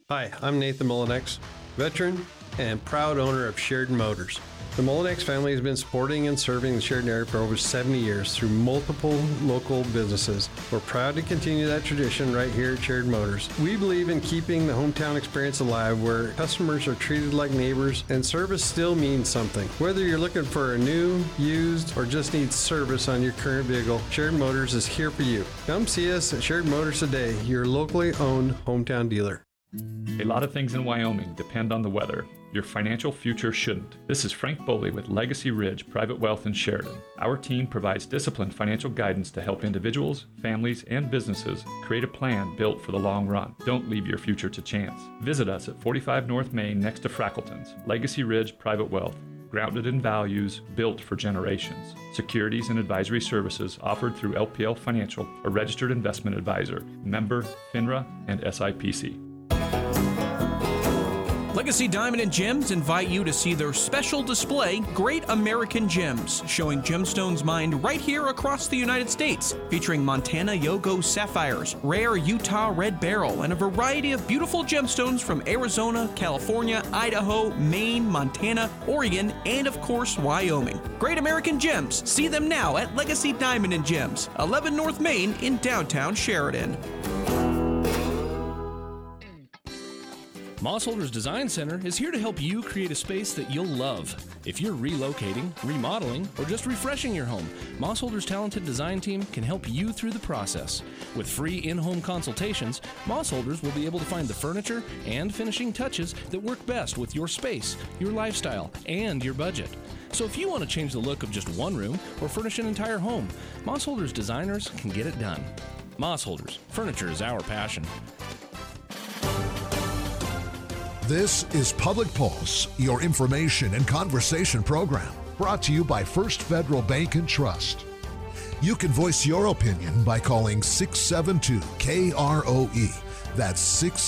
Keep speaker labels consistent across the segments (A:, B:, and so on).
A: Hi, I'm Nathan Mullinex, veteran and proud owner of Sheridan Motors. The Mullinex family has been supporting and serving the Sheridan area for over 70 years through multiple local businesses. We're proud to continue that tradition right here at Sheridan Motors. We believe in keeping the hometown experience alive where customers are treated like neighbors and service still means something. Whether you're looking for a new, used, or just need service on your current vehicle, Sheridan Motors is here for you. Come see us at Sheridan Motors today, your locally owned hometown dealer.
B: A lot of things in Wyoming depend on the weather. Your financial future shouldn't. This is Frank Boley with Legacy Ridge Private Wealth in Sheridan. Our team provides disciplined financial guidance to help individuals, families, and businesses create a plan built for the long run. Don't leave your future to chance. Visit us at 45 North Main next to Frackleton's. Legacy Ridge Private Wealth. Grounded in values, built for generations. Securities and advisory services offered through LPL Financial, a registered investment advisor. Member FINRA and SIPC.
C: Legacy Diamond & Gems invite you to see their special display, Great American Gems, showing gemstones mined right here across the United States, featuring Montana Yogo sapphires, rare Utah red beryl, and a variety of beautiful gemstones from Arizona, California, Idaho, Maine, Montana, Oregon, and of course, Wyoming. Great American Gems. See them now at Legacy Diamond & Gems, 11 North Main in downtown Sheridan.
D: Mossholders Design Center is here to help you create a space that you'll love. If you're relocating, remodeling, or just refreshing your home, Mossholders' talented design team can help you through the process. With free in-home consultations, Mossholders will be able to find the furniture and finishing touches that work best with your space, your lifestyle, and your budget. So if you want to change the look of just one room or furnish an entire home, Mossholders designers can get it done. Mossholders, furniture is our passion.
E: This is Public Pulse, your information and conversation program, brought to you by First Federal Bank and Trust. You can voice your opinion by calling 672-KROE. That's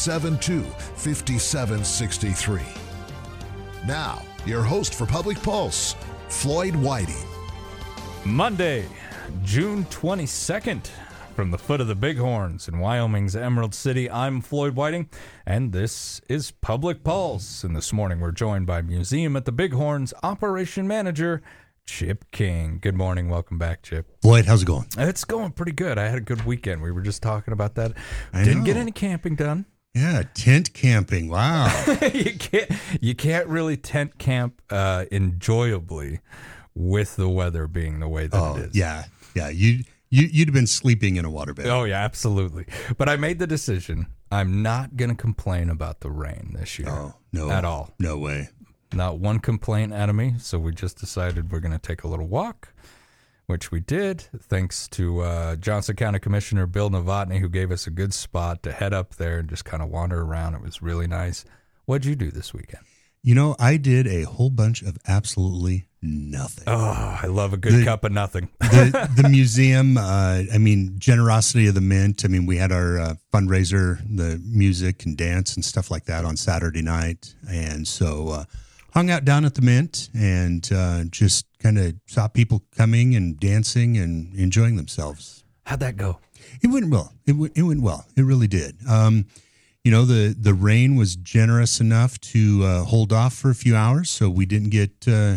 E: 672-5763. Now, your host for Public Pulse, Floyd Whiting.
F: Monday, June 22nd. From the foot of the Bighorns in Wyoming's Emerald City, I'm Floyd Whiting, and this is Public Pulse. And this morning we're joined by Museum at the Bighorns Operation Manager, Chip King. Good morning. Welcome back, Chip.
G: Floyd, how's it going?
F: It's going pretty good. I had a good weekend. We were just talking about that.
G: I
F: Didn't
G: know.
F: get any camping done.
G: Yeah, tent camping. Wow.
F: You can't really tent camp enjoyably with the weather being the way that it is.
G: Yeah. You'd have been sleeping in a waterbed.
F: Oh, yeah, absolutely. But I made the decision. I'm not going to complain about the rain this year.
G: Oh, no.
F: At all.
G: No way.
F: Not one complaint out of me. So we just decided we're going to take a little walk, which we did, thanks to Johnson County Commissioner Bill Novotny, who gave us a good spot to head up there and just kind of wander around. It was really nice. What'd you do this weekend?
G: You know, I did a whole bunch of absolutely nothing.
F: Oh, I love a good cup of nothing.
G: The museum, generosity of the Mint. I mean, we had our fundraiser, the music and dance and stuff like that on Saturday night. And so hung out down at the Mint and just kind of saw people coming and dancing and enjoying themselves.
F: How'd that go?
G: It went well. It went well. It really did. The rain was generous enough to hold off for a few hours, so we didn't get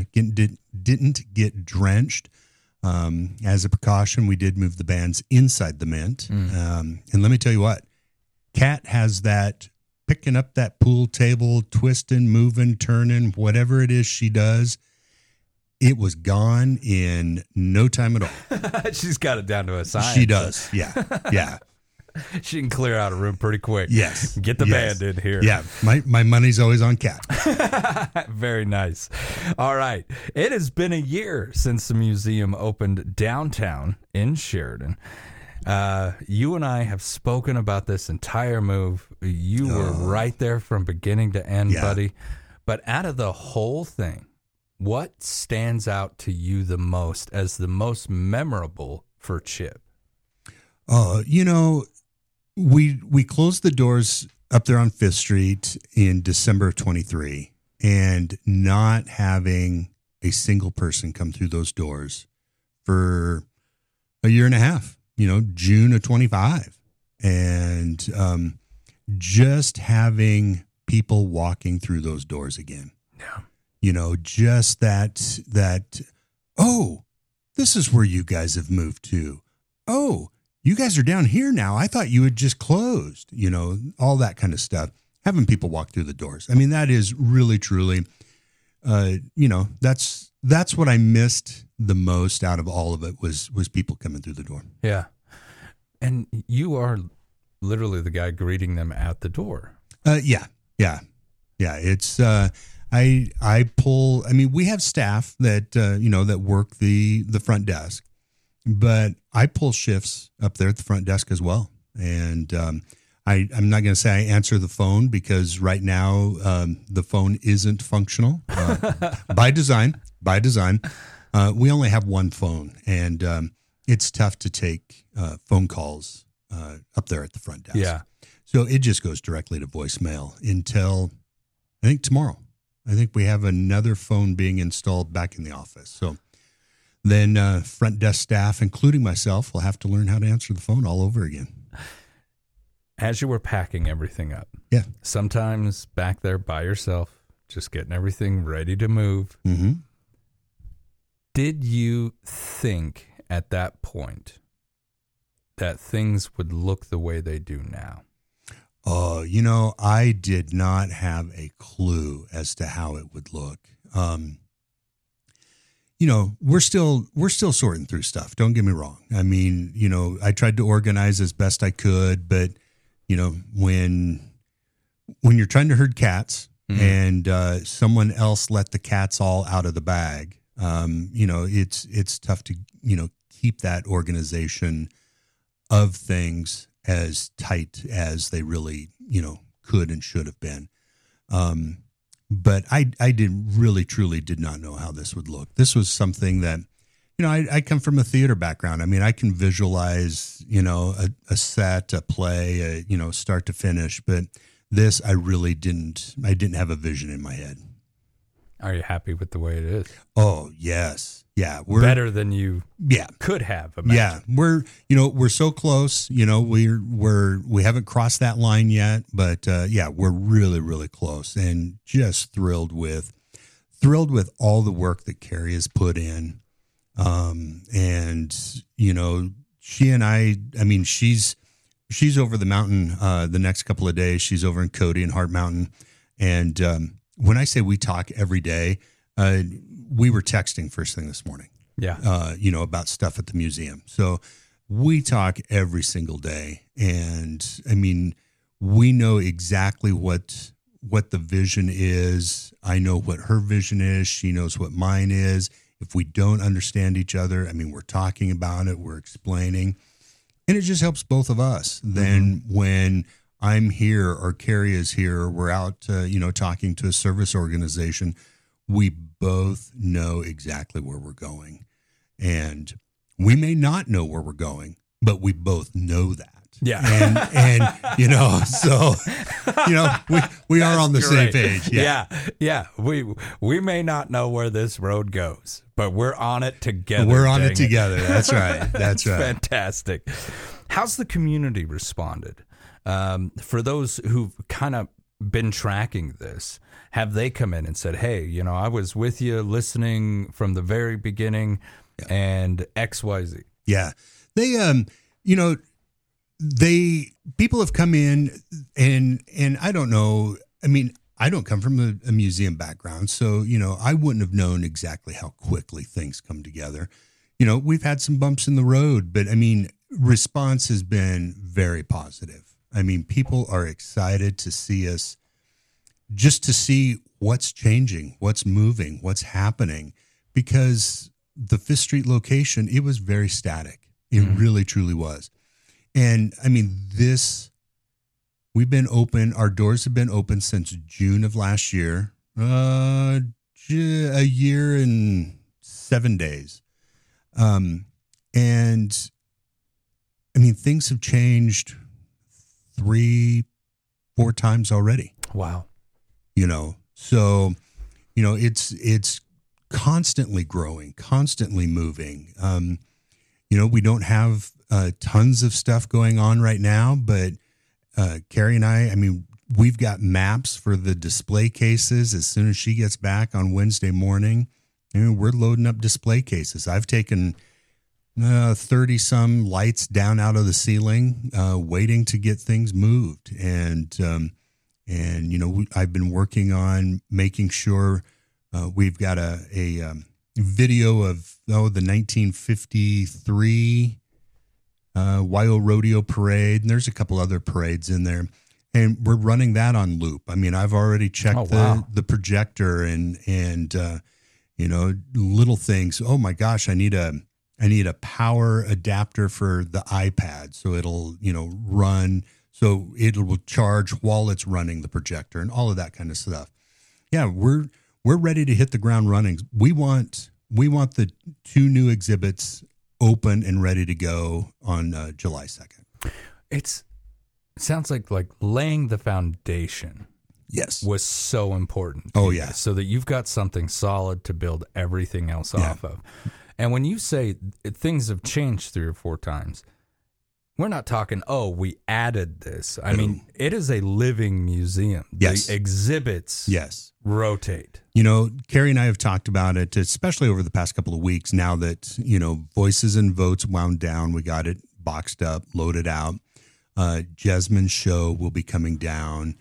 G: drenched. As a precaution, we did move the bands inside the Mint. And let me tell you what, Kat has that picking up that pool table, twisting, moving, turning, whatever it is she does. It was gone in no time at all.
F: She's got it down to a science.
G: She does. Yeah.
F: She can clear out a room pretty quick.
G: Yes.
F: Get the band in here.
G: Yeah. My money's always on Kat.
F: Very nice. All right. It has been a year since the museum opened downtown in Sheridan. You and I have spoken about this entire move. You were right there from beginning to end, buddy. But out of the whole thing, what stands out to you the most as the most memorable for Chip?
G: We closed the doors up there on 5th Street in December of 23, and not having a single person come through those doors for a year and a half, June of 25. And just having people walking through those doors again.
F: Yeah.
G: You know, just that, oh, this is where you guys have moved to. Oh, you guys are down here now. I thought you had just closed, you know, all that kind of stuff. Having people walk through the doors. I mean, that is really, truly, you know, that's what I missed the most out of all of it was people coming through the door.
F: Yeah. And you are literally the guy greeting them at the door.
G: Yeah. It's, I pull, I mean, we have staff that, you know, that work the front desk, but I pull shifts up there at the front desk as well. And, I'm not going to say I answer the phone because right now, the phone isn't functional, by design. We only have one phone and, it's tough to take, phone calls, up there at the front desk.
F: Yeah.
G: So it just goes directly to voicemail until I think tomorrow. I think we have another phone being installed back in the office. So then front desk staff, including myself, will have to learn how to answer the phone all over again.
F: As you were packing everything up.
G: Yeah.
F: Sometimes back there by yourself, just getting everything ready to move.
G: Mm-hmm.
F: Did you think at that point that things would look the way they do now?
G: Oh, you know, I did not have a clue as to how it would look. You know, we're still sorting through stuff. Don't get me wrong. I mean, you know, I tried to organize as best I could, but you know, when you're trying to herd cats and someone else let the cats all out of the bag, you know, it's tough to, you know, keep that organization of things as tight as they really, you know, could and should have been. But I truly did not know how this would look. This was something that, you know, I come from a theater background. I mean, I can visualize, you know, a set, a play, you know, start to finish, but this, I didn't have a vision in my head.
F: Are you happy with the way it is?
G: Oh, yes. Yeah,
F: we're better than you could have imagined.
G: Yeah, we're so close. You know, we haven't crossed that line yet, but yeah, we're really, really close, and just thrilled with all the work that Carrie has put in. And you know, she and I mean, she's over the mountain the next couple of days. She's over in Cody and Hart Mountain, and when I say we talk every day, we were texting first thing this morning.
F: Yeah.
G: You know, about stuff at the museum. So we talk every single day. And I mean, we know exactly what the vision is. I know what her vision is. She knows what mine is. If we don't understand each other, I mean, we're talking about it, we're explaining, and it just helps both of us. Then when I'm here or Carrie is here, or we're out, you know, talking to a service organization, we both know exactly where we're going. And we may not know where we're going, but we both know that.
F: Yeah.
G: And you know, so, you know, we are on the same page.
F: Yeah. Yeah. We may not know where this road goes, but we're on it together.
G: We're on it together. That's right. That's right.
F: Fantastic. How's the community responded? For those who've kind of been tracking this, have they come in and said, hey, you know, I was with you listening from the very beginning and XYZ?
G: Yeah. They, you know, people have come in and I don't know. I mean, I don't come from a museum background, so, you know, I wouldn't have known exactly how quickly things come together. You know, we've had some bumps in the road, but I mean, response has been very positive. I mean, people are excited to see us, just to see what's changing, what's moving, what's happening, because the Fifth Street location, it was very static. It really, truly was. And I mean, we've been open, our doors have been open since June of last year, a year and 7 days. And I mean, things have changed 3-4 times already.
F: Wow.
G: You know, so, you know, it's constantly growing, constantly moving. You know, we don't have tons of stuff going on right now, but Carrie and I mean, we've got maps for the display cases. As soon as she gets back on Wednesday morning, we're loading up display cases. I've taken 30 some lights down out of the ceiling, waiting to get things moved. And I've been working on making sure we've got a video of the 1953 Wyo Rodeo Parade, and there's a couple other parades in there, and we're running that on loop. I mean, I've already checked the projector and little things. Oh my gosh, I need a power adapter for the iPad, so it'll run, so it will charge while it's running the projector, and all of that kind of stuff. Yeah, we're ready to hit the ground running. We want the 2 new exhibits open and ready to go on July 2nd.
F: It sounds like laying the foundation.
G: Yes,
F: was so important.
G: Oh yeah,
F: so that you've got something solid to build everything else off of. And when you say things have changed 3 or 4 times, we're not talking, we added this. I mean, it is a living museum.
G: Yes.
F: The exhibits rotate.
G: Carrie and I have talked about it, especially over the past couple of weeks, now that, Voices and Votes wound down. We got it boxed up, loaded out. Jesmond's show will be coming down.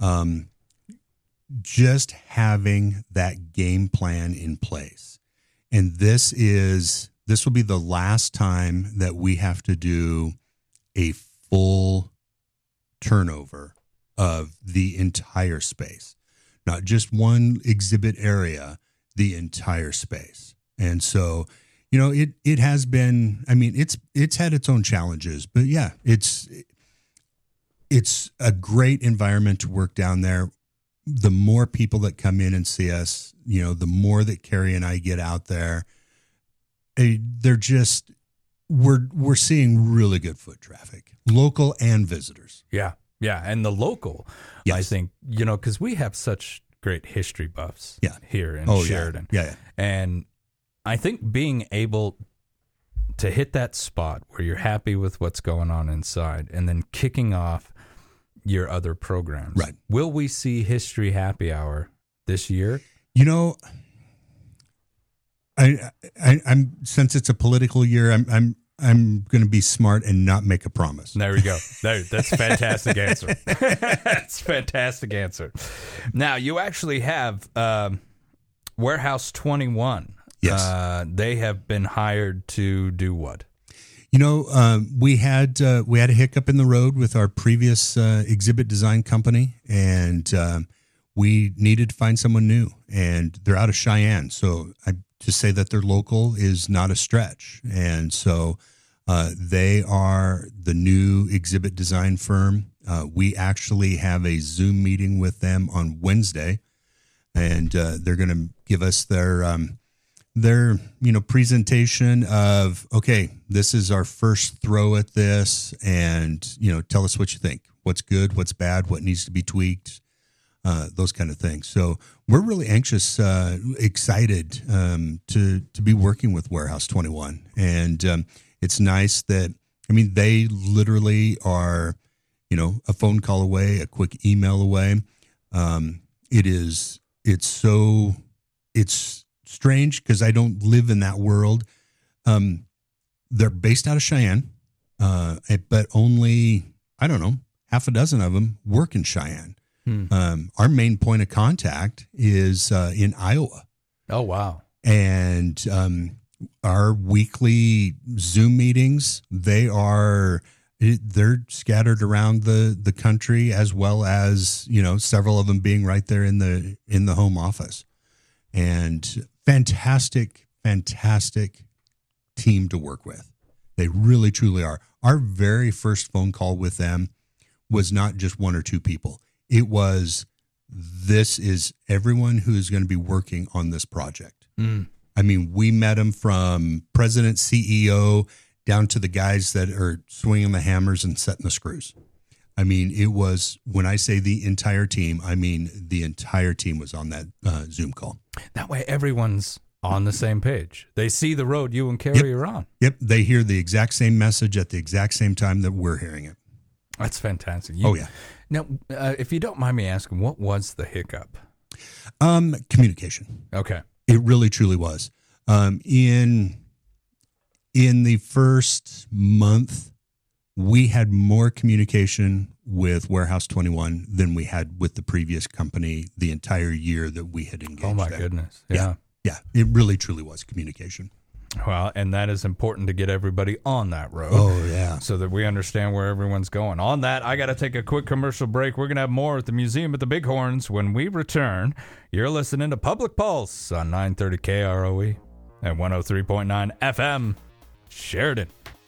G: Just having that game plan in place. And this will be the last time that we have to do a full turnover of the entire space, not just one exhibit area, the entire space. And so, it has been, I mean, it's had its own challenges, but yeah, it's a great environment to work down there. The more people that come in and see us, the more that Carrie and I get out there, we're seeing really good foot traffic, local and visitors.
F: Yeah. Yeah. And the local, yes. I think, because we have such great history buffs here in Sheridan.
G: Yeah.
F: And I think being able to hit that spot where you're happy with what's going on inside and then kicking off your other programs.
G: Right.
F: Will we see History Happy Hour this year?
G: I'm since it's a political year, I'm going to be smart and not make a promise.
F: There we go. That's a fantastic answer. That's a fantastic answer. Now, you actually have Warehouse 21.
G: Yes.
F: They have been hired to do what?
G: We had a hiccup in the road with our previous exhibit design company, and we needed to find someone new, and they're out of Cheyenne. So to say that they're local is not a stretch. And so they are the new exhibit design firm. We actually have a Zoom meeting with them on Wednesday, and they're going to give us their presentation of, okay, this is our first throw at this, and tell us what you think, what's good, what's bad, what needs to be tweaked, those kind of things. So we're really anxious, excited to be working with Warehouse 21, and it's nice that, they literally are a phone call away, a quick email away. It's strange because I don't live in that world. They're based out of Cheyenne, but only, half a dozen of them work in Cheyenne. Our main point of contact is in Iowa.
F: Oh, wow.
G: And our weekly Zoom meetings, they're scattered around the country, as well as, several of them being right there in the home office. And fantastic team to work with. They really, truly are. Our very first phone call with them was not just 1 or 2 people. It was, this is everyone who is going to be working on this project. We met them from president, CEO, down to the guys that are swinging the hammers and setting the screws. It was, when I say the entire team, the entire team was on that Zoom call.
F: That way everyone's on the same page. They see the road you and Carrie are on.
G: Yep. They hear the exact same message at the exact same time that we're hearing it.
F: That's fantastic.
G: Oh, yeah.
F: Now, if you don't mind me asking, what was the hiccup?
G: Communication.
F: Okay.
G: It really, truly was. In the first month, we had more communication with Warehouse 21 than we had with the previous company the entire year that we had engaged.
F: Oh, my goodness. Yeah.
G: Yeah. It really, truly was communication.
F: Well, and that is important to get everybody on that road.
G: Oh, yeah.
F: So that we understand where everyone's going. On that, I got to take a quick commercial break. We're going to have more at the Museum at the Bighorns when we return. You're listening to Public Pulse on 930 KROE and 103.9 FM, Sheridan.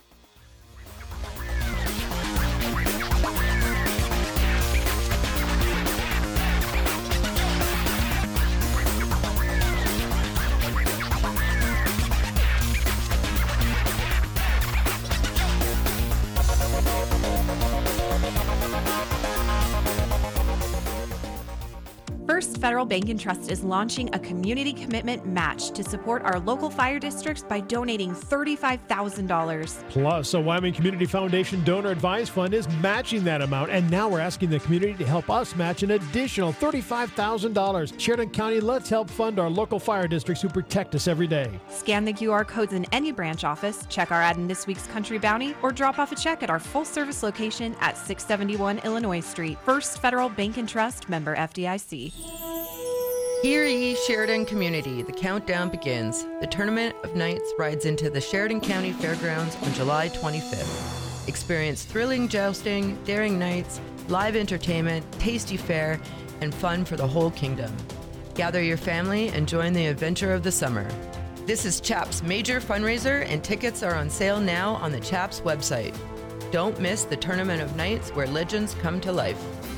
H: First Federal Bank and Trust is launching a community commitment match to support our local fire districts by donating $35,000.
I: Plus, a Wyoming Community Foundation donor advised fund is matching that amount, and now we're asking the community to help us match an additional $35,000. Sheridan County, let's help fund our local fire districts who protect us every day.
H: Scan the QR codes in any branch office, check our ad in this week's Country Bounty, or drop off a check at our full-service location at 671 Illinois Street. First Federal Bank and Trust, member FDIC.
J: Hear ye, Sheridan community, the countdown begins. The Tournament of Nights rides into the Sheridan County Fairgrounds on July 25th. Experience thrilling jousting, daring nights, live entertainment, tasty fare, and fun for the whole kingdom. Gather your family and join the adventure of the summer. This is CHAP's major fundraiser, and tickets are on sale now on the CHAP's website. Don't miss the Tournament of Nights where legends come to life.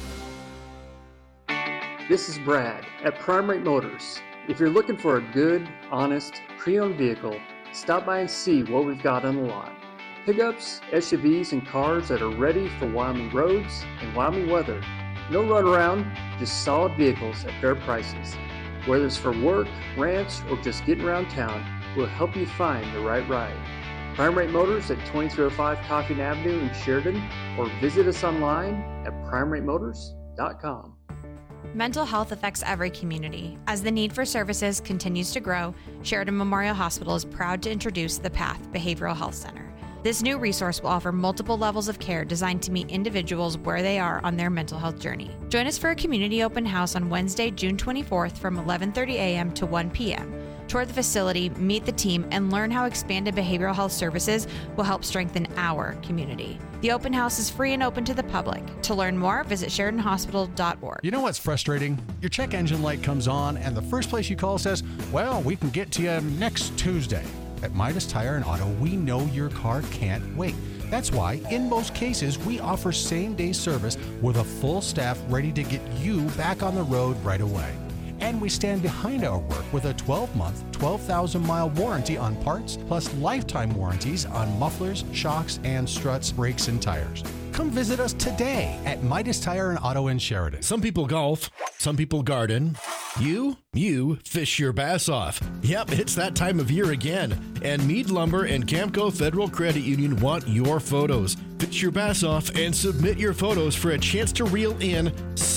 K: This is Brad at Prime Rate Motors. If you're looking for a good, honest, pre-owned vehicle, stop by and see what we've got on the lot. Pickups, SUVs, and cars that are ready for Wyoming roads and Wyoming weather. No runaround, just solid vehicles at fair prices. Whether it's for work, ranch, or just getting around town, we'll help you find the right ride. Prime Rate Motors at 2305 Coffin Avenue in Sheridan, or visit us online at primeratemotors.com.
L: Mental health affects every community. As the need for services continues to grow, Sheridan Memorial Hospital is proud to introduce the PATH Behavioral Health Center. This new resource will offer multiple levels of care designed to meet individuals where they are on their mental health journey. Join us for a community open house on Wednesday, June 24th from 11:30 a.m. to 1 p.m. Tour the facility, meet the team, and learn how expanded behavioral health services will help strengthen our community. The open house is free and open to the public. To learn more, visit SheridanHospital.org.
M: You know what's frustrating? Your check engine light comes on, and the first place you call says, well, we can get to you next Tuesday. At Midas Tire and Auto, we know your car can't wait. That's why, in most cases, we offer same-day service with a full staff ready to get you back on the road right away. And we stand behind our work with a 12-month, 12,000-mile warranty on parts, plus lifetime warranties on mufflers, shocks, and struts, brakes, and tires. Come visit us today at Midas Tire and Auto in Sheridan.
N: Some people golf, some people garden. You fish your bass off. Yep, it's that time of year again. And Mead Lumber and Camco Federal Credit Union want your photos. Fish your bass off and submit your photos for a chance to reel in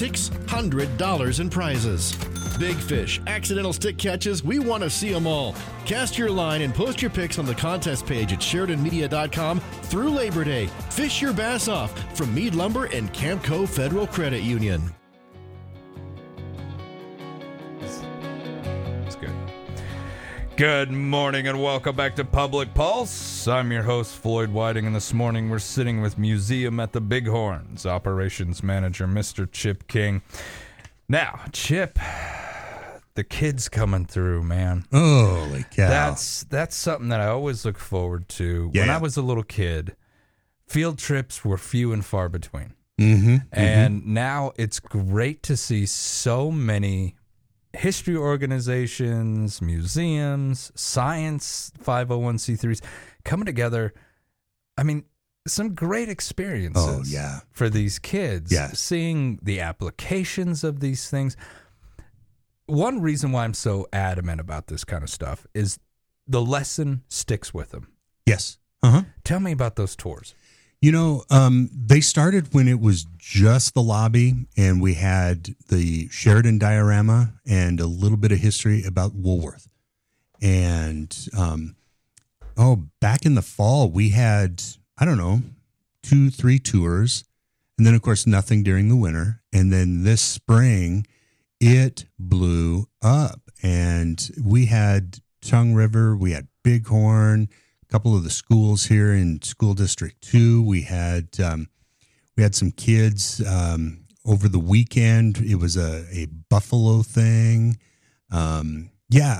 N: $600 in prizes. Big fish, accidental stick catches, we want to see them all. Cast your line and post your pics on the contest page at SheridanMedia.com through Labor Day. Fish your bass off from Mead Lumber and Camco Federal Credit Union.
F: That's good. Good morning and welcome back to Public Pulse. I'm your host, Floyd Whiting, and this morning we're sitting with Museum at the Bighorns Operations Manager, Mr. Chip King. Now, Chip, the kids coming through, man.
G: Holy cow.
F: That's something that I always look forward to.
G: Yeah.
F: When I was a little kid, field trips were few and far between.
G: Mm-hmm.
F: Now it's great to see so many history organizations, museums, science 501c3s coming together. I mean, some great experiences for these kids. Seeing the applications of these things. One reason why I'm so adamant about this kind of stuff is the lesson sticks with them.
G: Yes.
F: Tell me about those tours.
G: They started when it was just the lobby, and we had the Sheridan diorama and a little bit of history about Woolworth. And, back in the fall, we had, 2-3 tours. And then, of course, nothing during the winter. And then this spring, it blew up. And we had Tongue River, we had Bighorn, a couple of the schools here in School District 2. We had some kids over the weekend. It was a Buffalo thing. The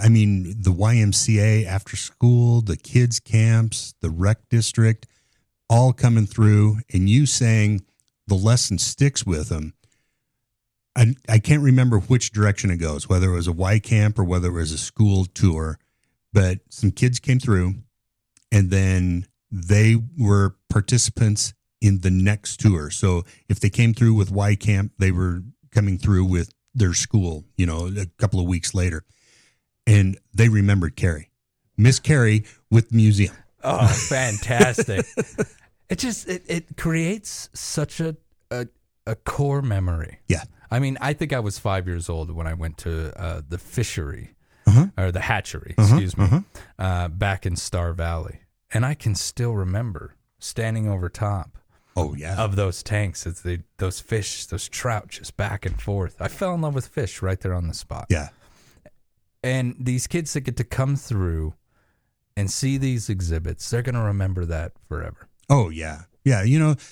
G: YMCA after school, the kids camps, the rec district, all coming through, and you saying the lesson sticks with them. I can't remember which direction it goes, whether it was a Y camp or whether it was a school tour, but some kids came through, and then they were participants in the next tour. So if they came through with Y camp, they were coming through with their school, a couple of weeks later. And they remembered Carrie, Miss Carrie with the museum.
F: Oh, fantastic. It creates such a core memory.
G: Yeah.
F: I mean, I think I was 5 years old when I went to the fishery, or the hatchery, back in Star Valley. And I can still remember standing over top of those tanks as those fish, those trout just back and forth. I fell in love with fish right there on the spot.
G: Yeah.
F: And these kids that get to come through and see these exhibits, they're going to remember that forever.
G: Oh, yeah. Yeah.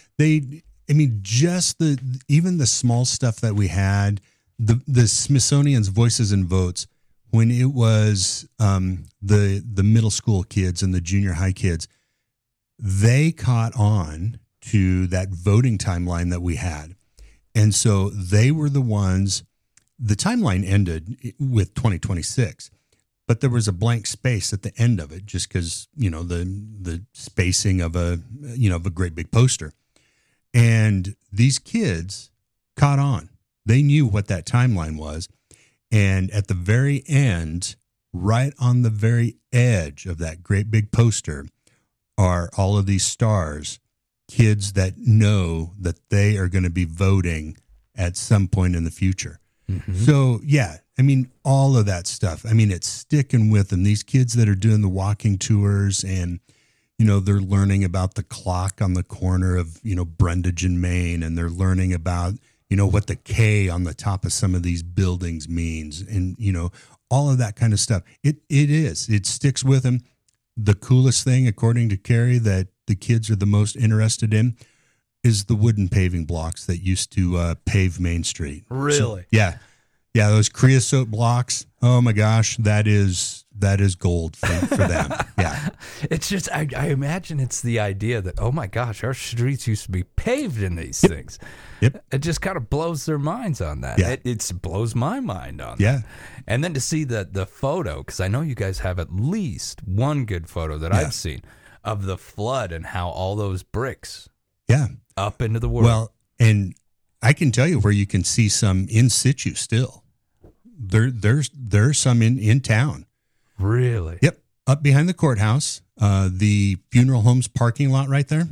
G: Just even the small stuff that we had, the Smithsonian's Voices and Votes, when it was the middle school kids and the junior high kids, they caught on to that voting timeline that we had. And so they were the ones, the timeline ended with 2026, but there was a blank space at the end of it just because, the spacing of a great big poster. And these kids caught on. They knew what that timeline was. And at the very end, right on the very edge of that great big poster, are all of these stars, kids that know that they are going to be voting at some point in the future. Mm-hmm. So, yeah, all of that stuff. It's sticking with them. These kids that are doing the walking tours and, they're learning about the clock on the corner of, Brundage and Main, and they're learning about, what the K on the top of some of these buildings means, and, all of that kind of stuff. It sticks with them. The coolest thing, according to Carrie, that the kids are the most interested in is the wooden paving blocks that used to pave Main Street.
F: Really?
G: So, yeah. Yeah, those creosote blocks. Oh my gosh, that is gold for them. Yeah.
F: It's just I imagine it's the idea that, oh my gosh, our streets used to be paved in these things.
G: Yep.
F: It just kind of blows their minds on that.
G: Yeah.
F: It blows my mind on
G: that.
F: And then to see the photo, because I know you guys have at least one good photo that I've seen of the flood and how all those bricks up into the world.
G: Well, and I can tell you where you can see some in situ still. There's some in town.
F: Really?
G: Yep. Up behind the courthouse, the funeral home's parking lot right there.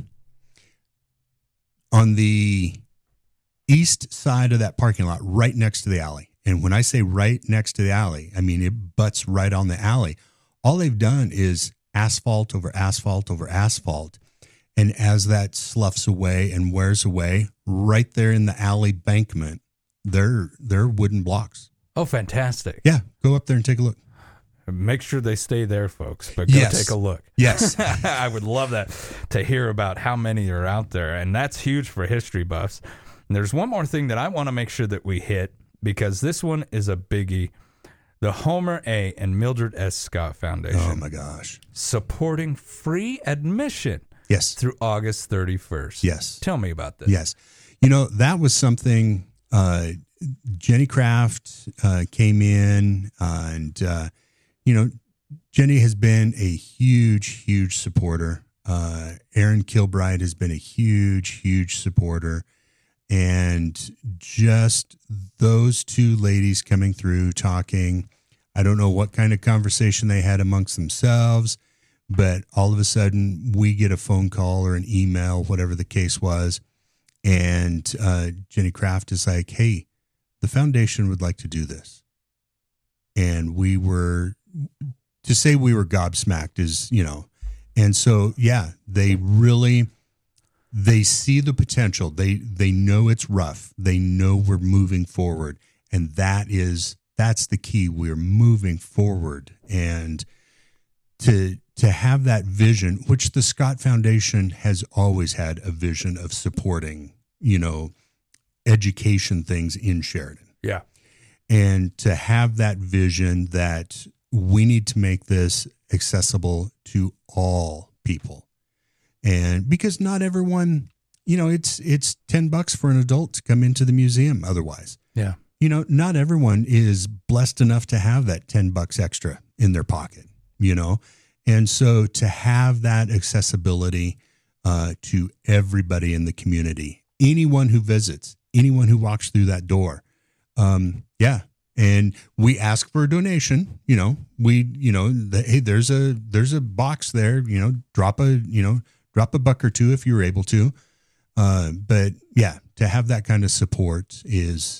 G: On the east side of that parking lot, right next to the alley. And when I say right next to the alley, it butts right on the alley. All they've done is asphalt over asphalt over asphalt. And as that sloughs away and wears away, right there in the alley bankment, they're wooden blocks.
F: Oh, fantastic.
G: Yeah, go up there and take a look.
F: Make sure they stay there, folks, but go take a look.
G: Yes.
F: I would love that, to hear about how many are out there, and that's huge for history buffs. And there's one more thing that I want to make sure that we hit, because this one is a biggie. The Homer A. and Mildred S. Scott Foundation.
G: Oh, my gosh.
F: Supporting free admission.
G: Yes.
F: Through August 31st.
G: Yes.
F: Tell me about this.
G: Yes. That was something... Jenny Kraft came in, and Jenny has been a huge supporter. Aaron Kilbride has been a huge supporter, and just those two ladies coming through talking. I don't know what kind of conversation they had amongst themselves, But all of a sudden, we get a phone call or an email, whatever the case was, and Jenny Kraft is like, "Hey, the foundation would like to do this." And we were gobsmacked is, and so, yeah, they see the potential. They know it's rough. They know we're moving forward. And that's the key. We're moving forward. And to have that vision, which the Scott Foundation has always had a vision of supporting, education things in Sheridan.
F: Yeah.
G: And to have that vision that we need to make this accessible to all people. And because not everyone, it's $10 for an adult to come into the museum otherwise.
F: Yeah.
G: Not everyone is blessed enough to have that $10 extra in their pocket, And so to have that accessibility to everybody in the community, anyone who visits, anyone who walks through that door, yeah. And we ask for a donation, hey, there's a box there, drop a buck or two if you're able to. But yeah, to have that kind of support is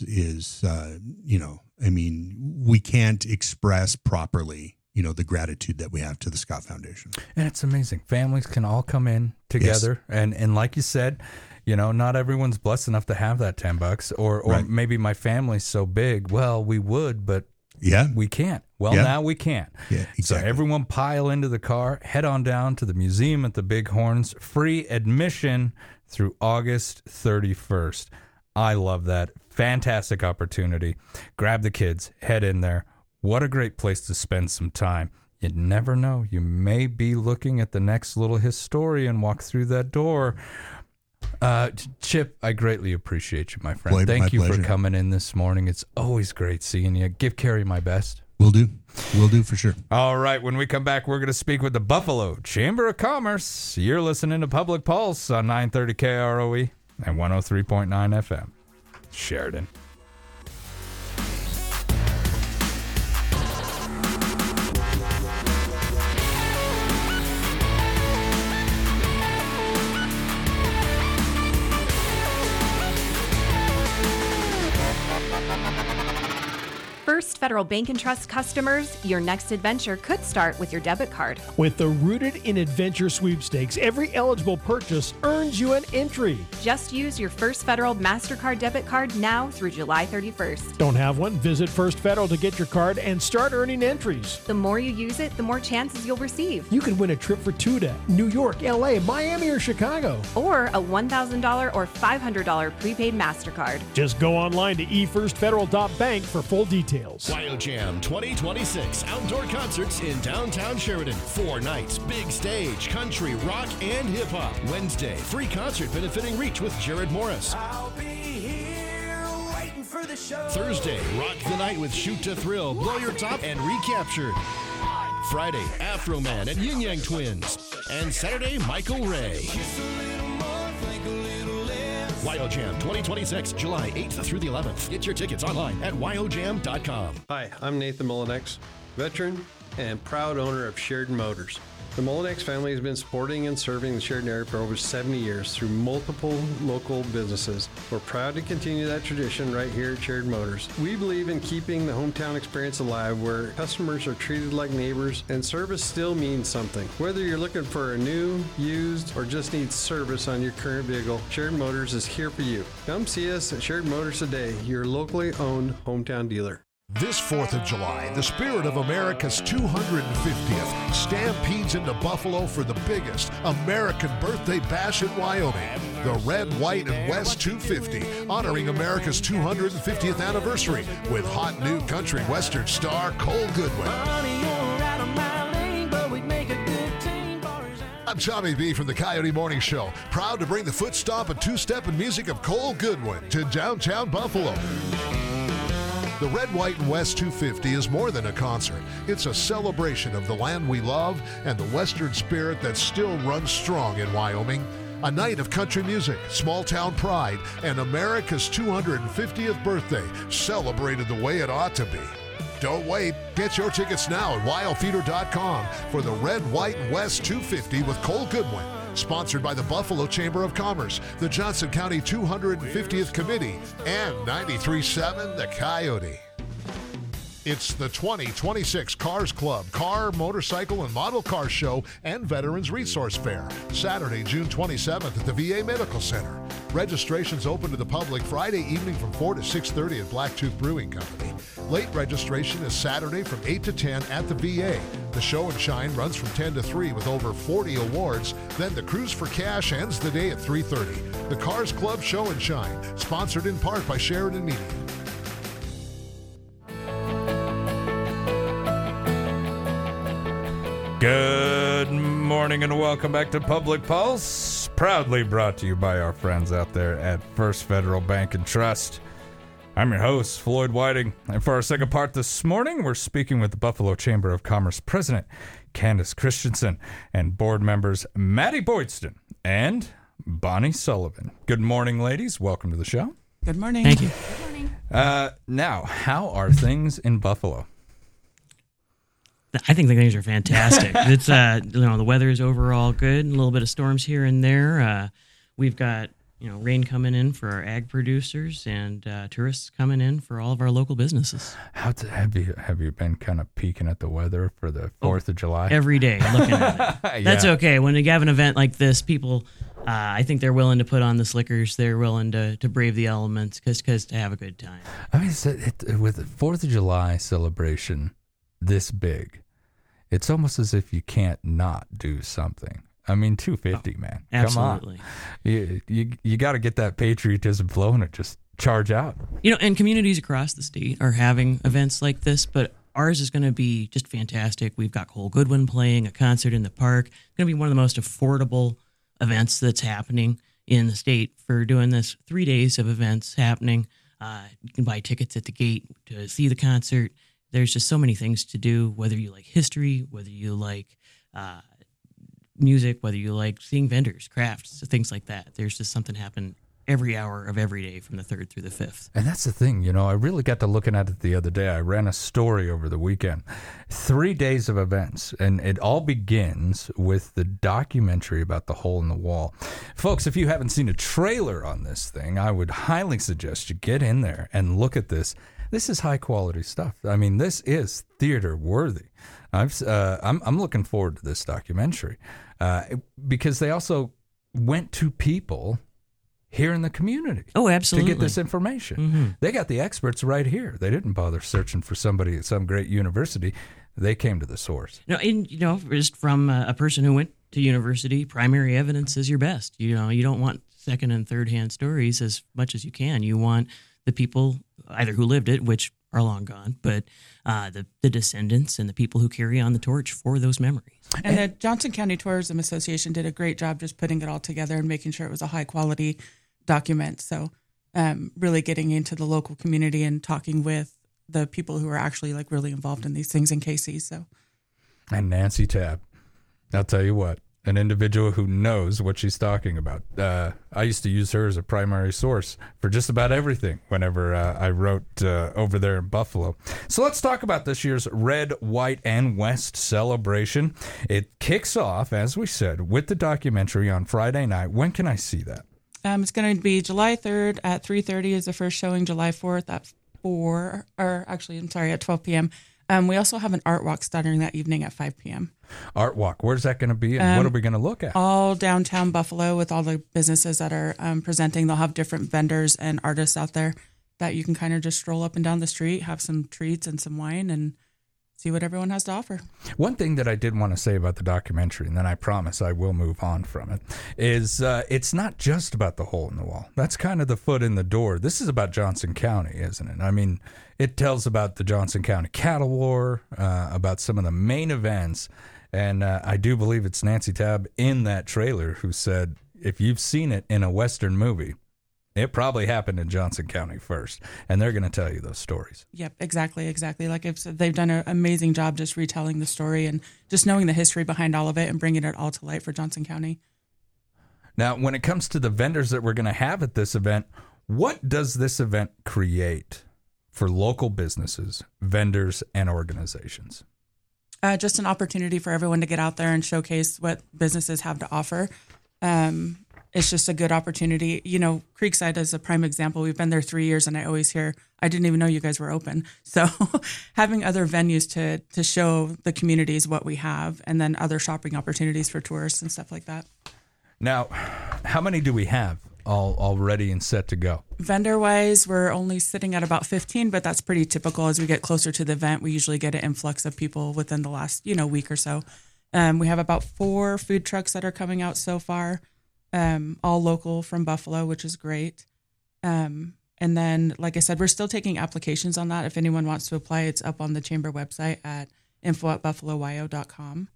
G: we can't express properly, the gratitude that we have to the Scott Foundation.
F: And it's amazing. Families can all come in together. Yes. And like you said, not everyone's blessed enough to have that $10 or right. Maybe my family's so big. Well, we would, but we can't. Well, now we can't.
G: Yeah, exactly.
F: So everyone pile into the car, head on down to the museum at the Bighorns. Free admission through August 31st. I love that. Fantastic opportunity. Grab the kids, head in there. What a great place to spend some time. You never know. You may be looking at the next little historian walk through that door. Chip, I greatly appreciate you, my friend. Thank you for coming in this morning. It's always great seeing you. Give Carrie my best.
G: Will do. Will do for sure.
F: All right. When we come back, we're going to speak with the Buffalo Chamber of Commerce. You're listening to Public Pulse on 930 KROE and 103.9 FM. Sheridan.
H: First Federal Bank and Trust customers, your next adventure could start with your debit card.
I: With the Rooted in Adventure sweepstakes, every eligible purchase earns you an entry.
H: Just use your First Federal MasterCard debit card now through July 31st.
I: Don't have one? Visit First Federal to get your card and start earning entries.
H: The more you use it, the more chances you'll receive.
I: You could win a trip for two to New York, LA, Miami, or Chicago.
H: Or a $1,000 or $500 prepaid MasterCard.
I: Just go online to efirstfederal.bank for full details.
N: WyoJam 2026 outdoor concerts in downtown Sheridan. 4 nights, big stage, country, rock, and hip-hop. Wednesday, free concert benefiting Reach with Jared Morris.
O: I'll be here waiting for the show.
N: Thursday, rock the night with Shoot to Thrill, Blow Your Top, and Recaptured. Friday, Afro Man and Yin Yang Twins. And Saturday, Michael Ray. WyoJam 2026, July 8th through the 11th. Get your tickets online at wyojam.com.
A: Hi, I'm Nathan Mullinex, veteran and proud owner of Sheridan Motors. The Mullinex family has been supporting and serving the Sheridan area for over 70 years through multiple local businesses. We're proud to continue that tradition right here at Sheridan Motors. We believe in keeping the hometown experience alive where customers are treated like neighbors and service still means something. Whether you're looking for a new, used, or just need service on your current vehicle, Sheridan Motors is here for you. Come see us at Sheridan Motors today, your locally owned hometown dealer.
E: This 4th of July, the spirit of America's 250th stampedes into Buffalo for the biggest American birthday bash in Wyoming. The Red, White, and West 250, honoring America's 250th anniversary with hot new country western star Cole Goodwin. I'm Tommy B from the Coyote Morning Show, proud to bring the foot stomp and two-step and music of Cole Goodwin to downtown Buffalo. The Red, White, and West 250 is more than a concert. It's a celebration of the land we love and the Western spirit that still runs strong in Wyoming. A night of country music, small-town pride, and America's 250th birthday celebrated the way it ought to be. Don't wait. Get your tickets now at wildfeeder.com for the Red, White, and West 250 with Cole Goodwin. Sponsored by the Buffalo Chamber of Commerce, the Johnson County 250th Committee, and 93.7 The Coyote. It's the 2026 Cars Club Car, Motorcycle, and Model Car Show and Veterans Resource Fair, Saturday, June 27th at the VA Medical Center. Registration's open to the public Friday evening from 4 to 6:30 at Blacktooth Brewing Company. Late registration is Saturday from 8 to 10 at the VA. The show and shine runs from 10 to 3 with over 40 awards. Then the Cruise for Cash ends the day at 3:30. The Cars Club Show and Shine, sponsored in part by Sheridan Media.
F: Good morning and welcome back to Public Pulse, proudly brought to you by our friends out there at First Federal Bank and Trust. I'm your host, Floyd Whiting, and for our second part this morning, we're speaking with the Buffalo Chamber of Commerce President Candace Christensen and board members Maddie Boydston and Bonnie Sullivan. Good morning, ladies. Welcome to the show.
P: Good morning.
C: Thank you.
P: Good morning.
F: Now, how are things in Buffalo?
C: I think the things are fantastic. It's the weather is overall good. A little bit of storms here and there. We've got rain coming in for our ag producers and tourists coming in for all of our local businesses.
F: Have you been kind of peeking at the weather for the 4th of July?
C: Every day, looking at it. That's okay. When you have an event like this, people, I think they're willing to put on the slickers. They're willing to brave the elements because to have a good time.
F: I mean, with the 4th of July celebration this big, it's almost as if you can't not do something. I mean, 250, man.
C: Absolutely.
F: Come on. You got to get that patriotism flowing and just charge out.
C: And communities across the state are having events like this, but ours is going to be just fantastic. We've got Cole Goodwin playing a concert in the park. It's going to be one of the most affordable events that's happening in the state for doing this. 3 days of events happening. You can buy tickets at the gate to see the concert. There's just so many things to do, whether you like history, whether you like music, whether you like seeing vendors, crafts, things like that. There's just something happening every hour of every day from the 3rd through the 5th.
F: And that's the thing, I really got to looking at it the other day. I ran a story over the weekend. 3 days of events, and it all begins with the documentary about the hole in the wall. Folks, if you haven't seen a trailer on this thing, I would highly suggest you get in there and look at this. This is high quality stuff. I mean, this is theater worthy. I'm looking forward to this documentary because they also went to people here in the community.
C: Oh, absolutely.
F: To get this information.
C: Mm-hmm.
F: They got the experts right here. They didn't bother searching for somebody at some great university. They came to the source.
C: Just from a person who went to university, primary evidence is your best. You don't want second and third hand stories as much as you can. You want the people either who lived it, which are long gone, but the descendants and the people who carry on the torch for those memories.
P: And the Johnson County Tourism Association did a great job just putting it all together and making sure it was a high quality document. So really getting into the local community and talking with the people who are actually really involved in these things in KC. So,
F: and Nancy Tabb, I'll tell you what, an individual who knows what she's talking about. I used to use her as a primary source for just about everything whenever I wrote over there in Buffalo. So let's talk about this year's Red, White, and West celebration. It kicks off, as we said, with the documentary on Friday night. When can I see that?
P: It's going to be July 3rd at 3:30 is the first showing, July 4th at 12 p.m. We also have an art walk starting that evening at 5 p.m.
F: Art walk. Where's that going to be, and what are we going to look at?
P: All downtown Buffalo with all the businesses that are presenting. They'll have different vendors and artists out there that you can kind of just stroll up and down the street, have some treats and some wine, and see what everyone has to offer.
F: One thing that I did want to say about the documentary, and then I promise I will move on from it, is it's not just about the hole in the wall. That's kind of the foot in the door. This is about Johnson County, isn't it? I mean, it tells about the Johnson County Cattle War, about some of the main events, and I do believe it's Nancy Tabb in that trailer who said, if you've seen it in a Western movie, it probably happened in Johnson County first, and they're going to tell you those stories.
P: Yep, exactly. Like I've said, they've done an amazing job just retelling the story and just knowing the history behind all of it and bringing it all to light for Johnson County.
F: Now, when it comes to the vendors that we're going to have at this event, what does this event create for local businesses, vendors, and organizations?
P: Just an opportunity for everyone to get out there and showcase what businesses have to offer. It's just a good opportunity. You know, Creekside is a prime example. We've been there 3 years, and I always hear, I didn't even know you guys were open. So having other venues to show the communities what we have, and then other shopping opportunities for tourists and stuff like that.
F: Now, how many do we have all ready and set to go?
P: Vendor-wise, we're only sitting at about 15, but that's pretty typical. As we get closer to the event, we usually get an influx of people within the last, week or so. We have about 4 food trucks that are coming out so far, all local from Buffalo, which is great. And then, like I said, we're still taking applications on that. If anyone wants to apply, it's up on the chamber website at info@buffaloyo.com.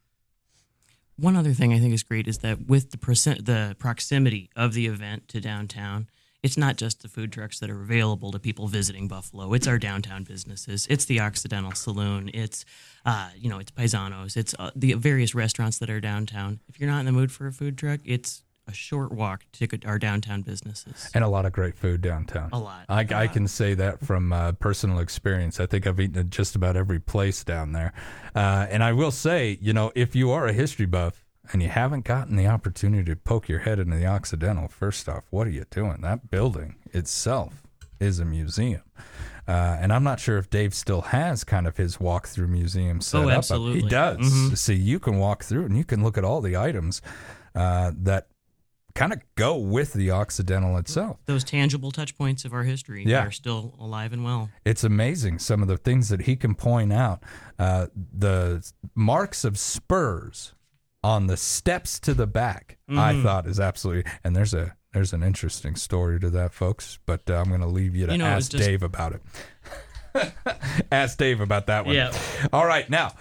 Q: One other thing I think is great is that with the proximity of the event to downtown, it's not just the food trucks that are available to people visiting Buffalo. It's our downtown businesses. It's the Occidental Saloon. It's, it's Paisanos. It's the various restaurants that are downtown. If you're not in the mood for a food truck, it's a short walk to our downtown businesses.
F: And a lot of great food downtown.
Q: A lot.
F: I can say that from personal experience. I think I've eaten at just about every place down there. And I will say, if you are a history buff and you haven't gotten the opportunity to poke your head into the Occidental, first off, what are you doing? That building itself is a museum. And I'm not sure if Dave still has kind of his walk-through museum set up.
Q: Oh, absolutely.
F: He does. Mm-hmm. See, you can walk through and you can look at all the items that kind of go with the Occidental itself.
Q: Those tangible touch points of our history are still alive and well.
F: It's amazing some of the things that he can point out. The marks of spurs on the steps to the back, I thought is absolutely, and there's an interesting story to that, folks, but I'm going to leave you to ask Dave about it. Ask Dave about that one.
Q: Yeah.
F: All right. Now,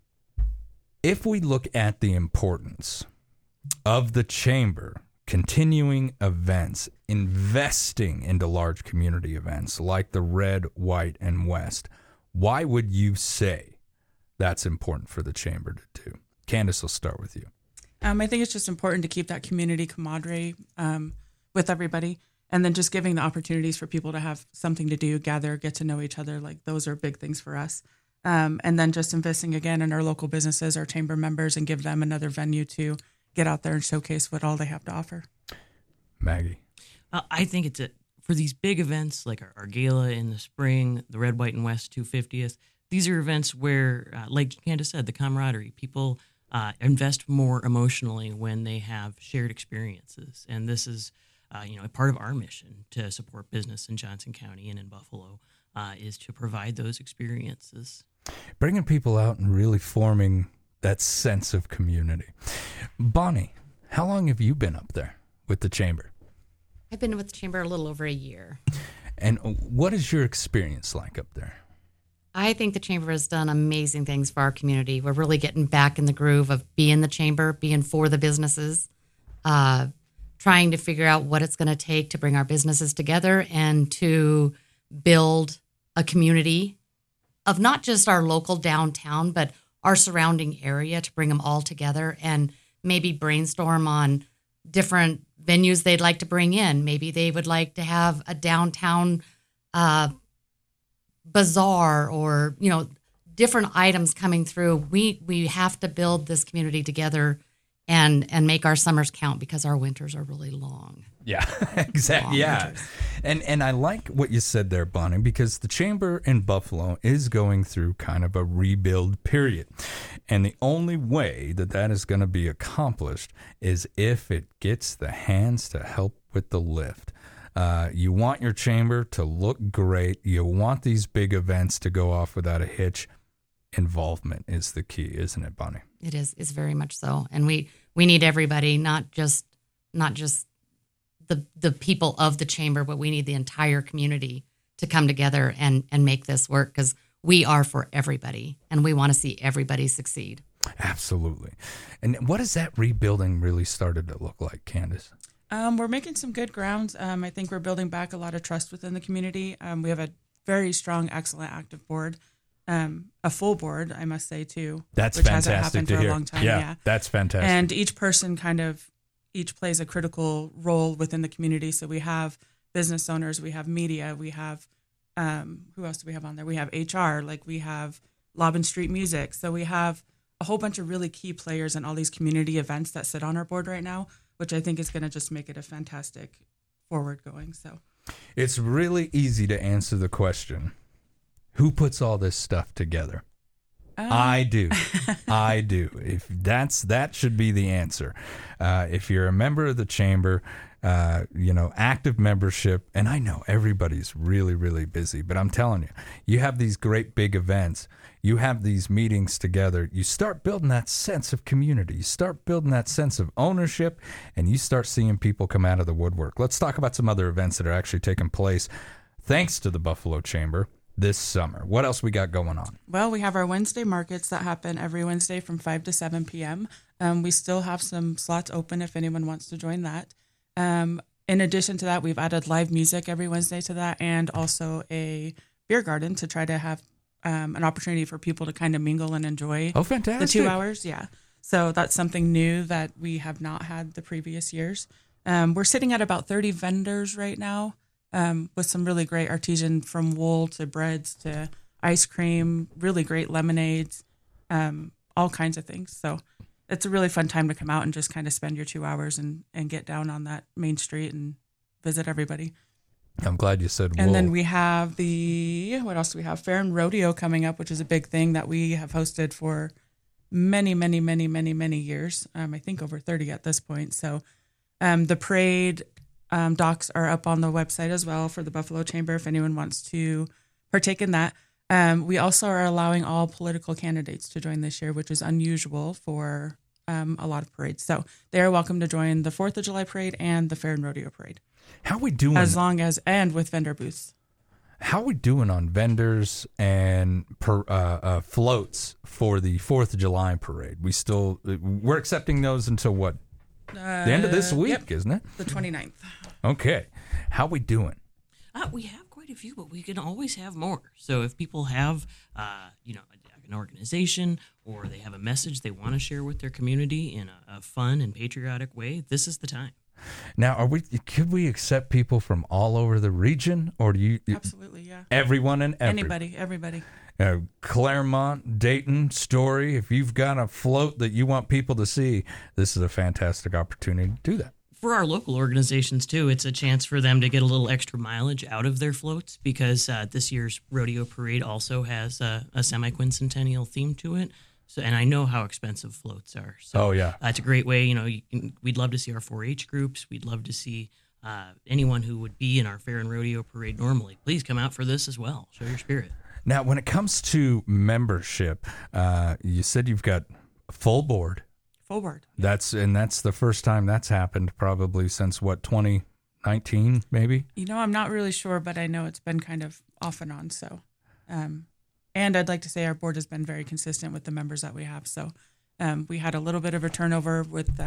F: if we look at the importance of the chamber continuing events, investing into large community events like the Red, White, and West, why would you say that's important for the chamber to do? Candace, will start with you.
P: I think it's just important to keep that community camaraderie with everybody, and then just giving the opportunities for people to have something to do, gather, get to know each other. Like, those are big things for us. And then just investing again in our local businesses, our chamber members, and give them another venue to get out there and showcase what all they have to offer.
F: Maggie?
Q: I think for these big events like our gala in the spring, the Red, White, and West 250th, these are events where, like Candace said, the camaraderie, people invest more emotionally when they have shared experiences. And this is, a part of our mission to support business in Johnson County and in Buffalo is to provide those experiences.
F: Bringing people out and really forming that sense of community. Bonnie, how long have you been up there with the chamber?
R: I've been with the chamber a little over a year.
F: And what is your experience like up there?
R: I think the chamber has done amazing things for our community. We're really getting back in the groove of being the chamber, being for the businesses, trying to figure out what it's going to take to bring our businesses together and to build a community of not just our local downtown, but our surrounding area, to bring them all together and maybe brainstorm on different venues they'd like to bring in. Maybe they would like to have a downtown bazaar or, different items coming through. We have to build this community together and make our summers count, because our winters are really long.
F: Yeah, exactly. Yeah. And I like what you said there, Bonnie, because the chamber in Buffalo is going through kind of a rebuild period. And the only way that is going to be accomplished is if it gets the hands to help with the lift. You want your chamber to look great. You want these big events to go off without a hitch. Involvement is the key, isn't it, Bonnie?
R: It is. It's very much so. And we need everybody, not just the people of the chamber, but we need the entire community to come together and make this work, because we are for everybody and we want to see everybody succeed.
F: Absolutely. And what has that rebuilding really started to look like, Candace?
P: We're making some good grounds. I think we're building back a lot of trust within the community. We have a very strong, excellent active board, a full board, I must say, too.
F: That's
P: which
F: fantastic
P: hasn't happened
F: to
P: for
F: hear.
P: a long time.
F: Yeah, that's fantastic.
P: And each person each plays a critical role within the community. So we have business owners, we have media, we have who else do we have on there? We have HR, like we have Lobbin Street Music. So we have a whole bunch of really key players in all these community events that sit on our board right now, which I think is going to just make it a fantastic forward going. So
F: it's really easy to answer the question, who puts all this stuff together? I do. I do. If that should be the answer. If you're a member of the chamber, active membership, and I know everybody's really, really busy, but I'm telling you, you have these great big events, you have these meetings together, you start building that sense of community, you start building that sense of ownership, and you start seeing people come out of the woodwork. Let's talk about some other events that are actually taking place thanks to the Buffalo Chamber this summer. What else we got going on?
P: Well, we have our Wednesday markets that happen every Wednesday from 5 to 7 p.m. We still have some slots open if anyone wants to join that. In addition to that, we've added live music every Wednesday to that, and also a beer garden to try to have an opportunity for people to kind of mingle and enjoy
F: fantastic.
P: the 2 hours. Yeah. So that's something new that we have not had the previous years. We're sitting at about 30 vendors right now. With some really great artisan, from wool to breads to ice cream, really great lemonades, all kinds of things. So it's a really fun time to come out and just kind of spend your 2 hours and get down on that main street and visit everybody.
F: I'm glad you said wool.
P: And then we have what else do we have? Fair and Rodeo coming up, which is a big thing that we have hosted for many, many, many, many, many years. I think over 30 at this point. So the parade docs are up on the website as well for the Buffalo Chamber if anyone wants to partake in that. We also are allowing all political candidates to join this year, which is unusual for a lot of parades. So they're welcome to join the 4th of July parade and the Fair and Rodeo parade.
F: How are we doing?
P: And with vendor booths.
F: How are we doing on vendors and floats for the 4th of July parade? We're accepting those until what? The end of this week, isn't it?
P: The 29th.
F: Okay. How we doing?
Q: We have quite a few, but we can always have more. So if people have, an organization or they have a message they want to share with their community in a fun and patriotic way, this is the time.
F: Now, could we accept people from all over the region, or do you?
P: Absolutely, yeah.
F: Everyone and everybody.
P: Everybody.
F: Claremont, Dayton, Story, if you've got a float that you want people to see, this is a fantastic opportunity to do that.
Q: For our local organizations, too, it's a chance for them to get a little extra mileage out of their floats because this year's rodeo parade also has a semi-quincentennial theme to it. So, and I know how expensive floats are. So, it's a great way. We'd love to see our 4-H groups. We'd love to see anyone who would be in our fair and rodeo parade normally. Please come out for this as well. Show your spirit.
F: Now, when it comes to membership, you said you've got a full board.
P: Full board.
F: That's the first time that's happened probably since 2019 maybe?
P: I'm not really sure, but I know it's been kind of off and on. So, and I'd like to say our board has been very consistent with the members that we have. So we had a little bit of a turnover with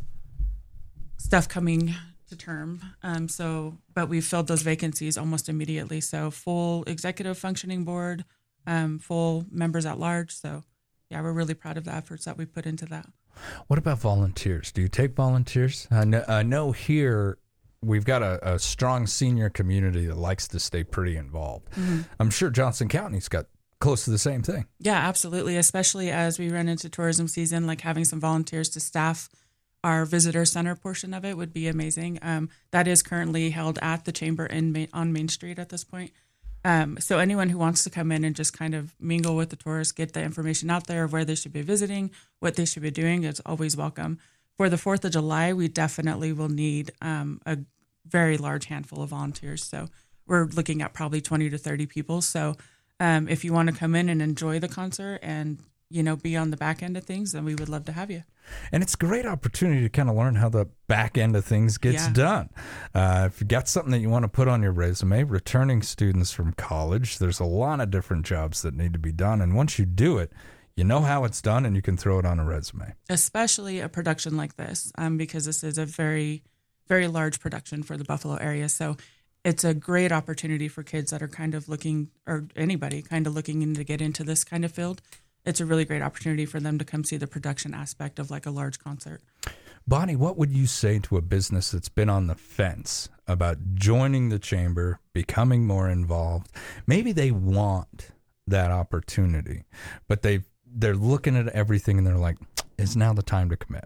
P: stuff coming to term. But we filled those vacancies almost immediately. So full executive functioning board, full members at large. So yeah, we're really proud of the efforts that we put into that.
F: What about volunteers? Do you take volunteers? I know here we've got a strong senior community that likes to stay pretty involved. Mm-hmm. I'm sure Johnson County's got close to the same thing.
P: Yeah, absolutely. Especially as we run into tourism season, like having some volunteers to staff our visitor center portion of it would be amazing. That is currently held at the chamber on Main Street at this point. So anyone who wants to come in and just kind of mingle with the tourists, get the information out there of where they should be visiting, what they should be doing, is always welcome. For the 4th of July, we definitely will need a very large handful of volunteers. So we're looking at probably 20 to 30 people. So if you want to come in and enjoy the concert and, be on the back end of things, then we would love to have you.
F: And it's a great opportunity to kind of learn how the back end of things gets done. If you got something that you want to put on your resume, returning students from college, there's a lot of different jobs that need to be done. And once you do it, you know how it's done and you can throw it on a resume.
P: Especially a production like this, because this is a very, very large production for the Buffalo area. So it's a great opportunity for kids that are kind of looking, or anybody kind of looking to get into this kind of field. It's a really great opportunity for them to come see the production aspect of like a large concert.
F: Bonnie, what would you say to a business that's been on the fence about joining the chamber, becoming more involved? Maybe they want that opportunity, but they're looking at everything and they're like, is now the time to commit?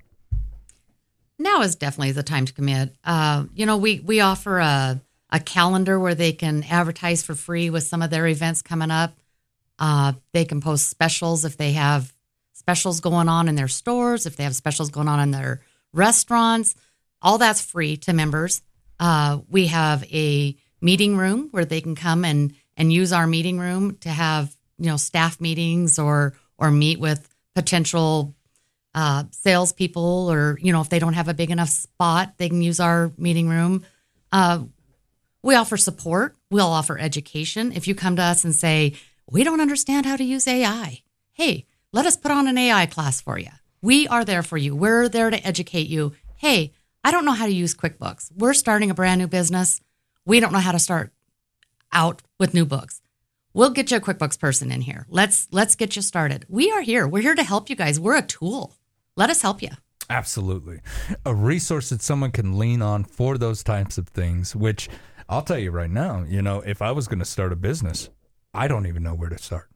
R: Now is definitely the time to commit. We offer a calendar where they can advertise for free with some of their events coming up. They can post specials if they have specials going on in their stores, if they have specials going on in their restaurants. All that's free to members. We have a meeting room where they can come and use our meeting room to have, staff meetings or meet with potential salespeople, or, if they don't have a big enough spot, they can use our meeting room. We offer support. We'll offer education. If you come to us and say, we don't understand how to use AI, hey, let us put on an AI class for you. We are there for you. We're there to educate you. Hey, I don't know how to use QuickBooks. We're starting a brand new business. We don't know how to start out with new books. We'll get you a QuickBooks person in here. Let's get you started. We are here. We're here to help you guys. We're a tool. Let us help you.
F: Absolutely. A resource that someone can lean on for those types of things, which I'll tell you right now, if I was going to start a business, I don't even know where to start.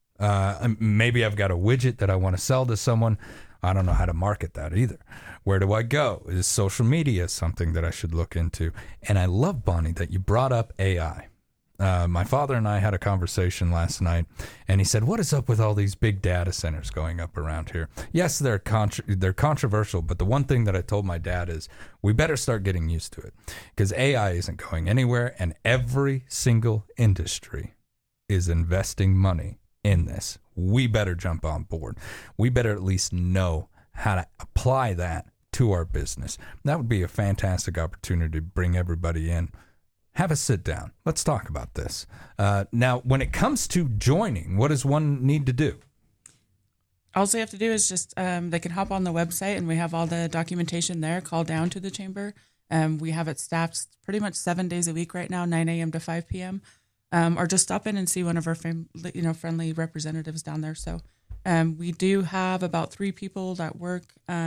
F: Maybe I've got a widget that I want to sell to someone. I don't know how to market that either. Where do I go? Is social media something that I should look into? And I love, Bonnie, that you brought up AI. My father and I had a conversation last night, and he said, what is up with all these big data centers going up around here? Yes, they're controversial, but the one thing that I told my dad is we better start getting used to it, because AI isn't going anywhere, and every single industry is investing money in this. We better jump on board. We better at least know how to apply that to our business. That would be a fantastic opportunity to bring everybody in. Have a sit down. Let's talk about this. Now, when it comes to joining, what does one need to do?
P: All they have to do is just, they can hop on the website, and we have all the documentation there. Call down to the chamber. We have it staffed pretty much 7 days a week right now, 9 a.m. to 5 p.m. Or just stop in and see one of our friendly representatives down there. So we do have about 3 people that work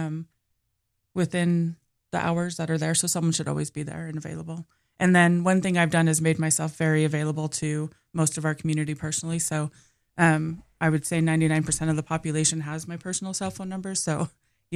P: within the hours that are there. So someone should always be there and available. And then one thing I've done is made myself very available to most of our community personally. So I would say 99% of the population has my personal cell phone number. So,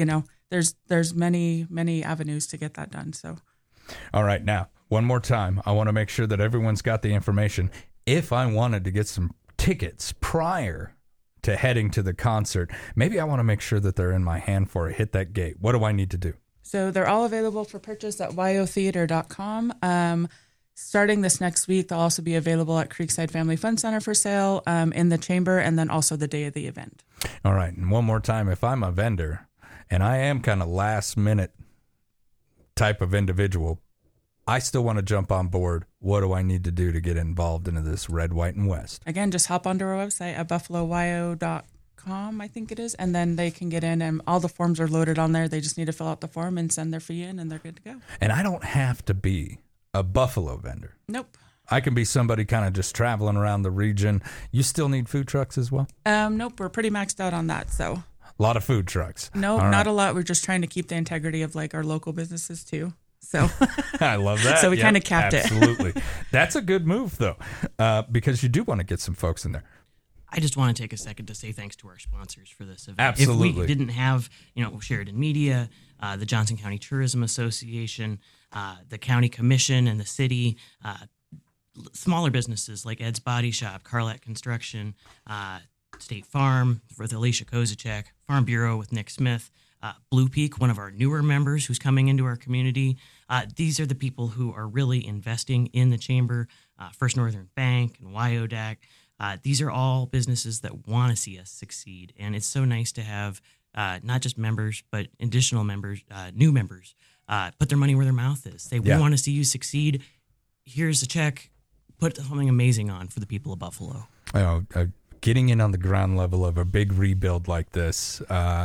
P: there's many, many avenues to get that done. So,
F: all right. Now, one more time, I want to make sure that everyone's got the information. If I wanted to get some tickets prior to heading to the concert, maybe I want to make sure that they're in my hand for a Hit That Gate. What do I need to do?
P: So they're all available for purchase at yotheater.com. Starting this next week, they'll also be available at Creekside Family Fun Center for sale, in the chamber, and then also the day of the event.
F: All right. And one more time, if I'm a vendor, and I am kind of last minute type of individual, I still want to jump on board. What do I need to do to get involved into this Red, White, and West?
P: Again, just hop onto our website at buffaloyo.com, I think it is, and then they can get in, and all the forms are loaded on there. They just need to fill out the form and send their fee in, and they're good to go.
F: And I don't have to be a Buffalo vendor.
P: Nope.
F: I can be somebody kind of just traveling around the region. You still need food trucks as well?
P: Nope, we're pretty maxed out on that, so.
F: A lot of food trucks.
P: No, not a lot. We're just trying to keep the integrity of our local businesses too. So
F: I love that.
P: So we kind of capped it.
F: Absolutely. That's a good move though, because you do want to get some folks in there.
Q: I just want to take a second to say thanks to our sponsors for this event.
F: Absolutely.
Q: If we didn't have, Sheridan Media, the Johnson County Tourism Association, the county commission and the city, smaller businesses like Ed's Body Shop, Carlette Construction, State Farm with Alicia Kozacek, Farm Bureau with Nick Smith, Blue Peak, one of our newer members who's coming into our community. These are the people who are really investing in the chamber, First Northern Bank and WyoDAC. These are all businesses that want to see us succeed. And it's so nice to have not just members, but additional members, new members, put their money where their mouth is. Say, we want to see you succeed. Here's a check. Put something amazing on for the people of Buffalo.
F: Getting in on the ground level of a big rebuild like this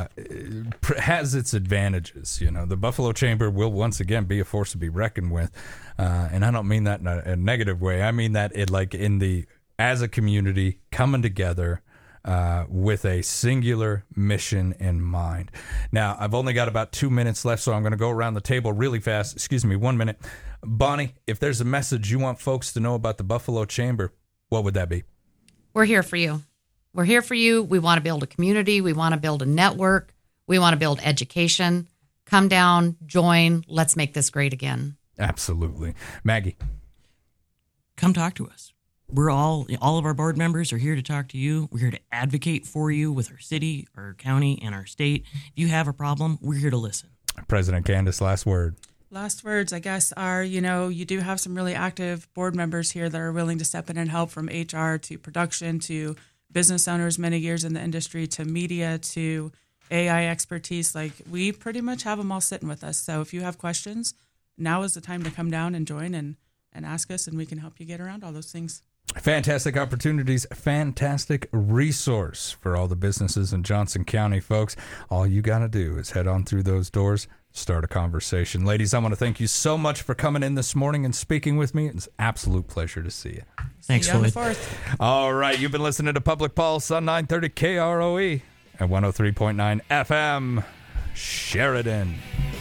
F: has its advantages. The Buffalo Chamber will once again be a force to be reckoned with. And I don't mean that in a negative way. I mean that as a community coming together, with a singular mission in mind. Now, I've only got about 2 minutes left, so I'm going to go around the table really fast. Excuse me, 1 minute. Bonnie, if there's a message you want folks to know about the Buffalo Chamber, what would that be?
R: We're here for you. We're here for you. We want to build a community. We want to build a network. We want to build education. Come down, join. Let's make this great again.
F: Absolutely. Maggie.
Q: Come talk to us. We're all of our board members are here to talk to you. We're here to advocate for you with our city, our county, and our state. If you have a problem, we're here to listen.
F: President Candace, last word.
P: Last words, I guess, are, you do have some really active board members here that are willing to step in and help, from HR to production to business owners, many years in the industry, to media to AI expertise. Like, we pretty much have them all sitting with us. So if you have questions, now is the time to come down and join and ask us, and we can help you get around all those things.
F: Fantastic opportunities, fantastic resource for all the businesses in Johnson County, folks. All you got to do is head on through those doors, start a conversation. Ladies, I want to thank you so much for coming in this morning and speaking with me. It's an absolute pleasure to see you.
Q: Thanks, Floyd.
F: All right, you've been listening to Public Pulse on 930 KROE at 103.9 FM, Sheridan.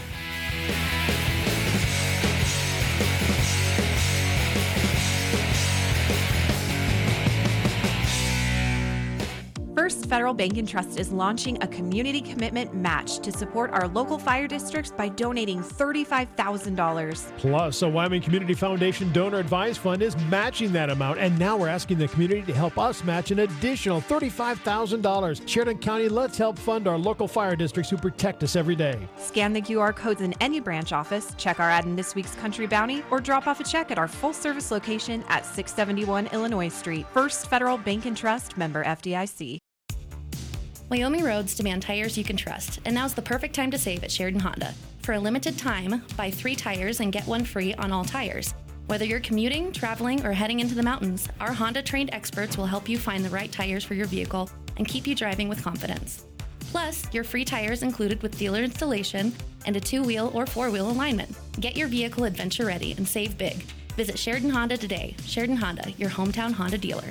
H: First Federal Bank and Trust is launching a community commitment match to support our local fire districts by donating $35,000.
I: Plus, a Wyoming Community Foundation donor advised fund is matching that amount, and now we're asking the community to help us match an additional $35,000. Sheridan County, let's help fund our local fire districts who protect us every day.
H: Scan the QR codes in any branch office, check our ad in this week's Country Bounty, or drop off a check at our full-service location at 671 Illinois Street. First Federal Bank and Trust, member FDIC.
S: Wyoming roads demand tires you can trust, and now's the perfect time to save at Sheridan Honda. For a limited time, buy 3 tires and get 1 free on all tires. Whether you're commuting, traveling, or heading into the mountains, our Honda-trained experts will help you find the right tires for your vehicle and keep you driving with confidence. Plus, your free tires included with dealer installation and a 2-wheel or 4-wheel alignment. Get your vehicle adventure ready and save big. Visit Sheridan Honda today. Sheridan Honda, your hometown Honda dealer.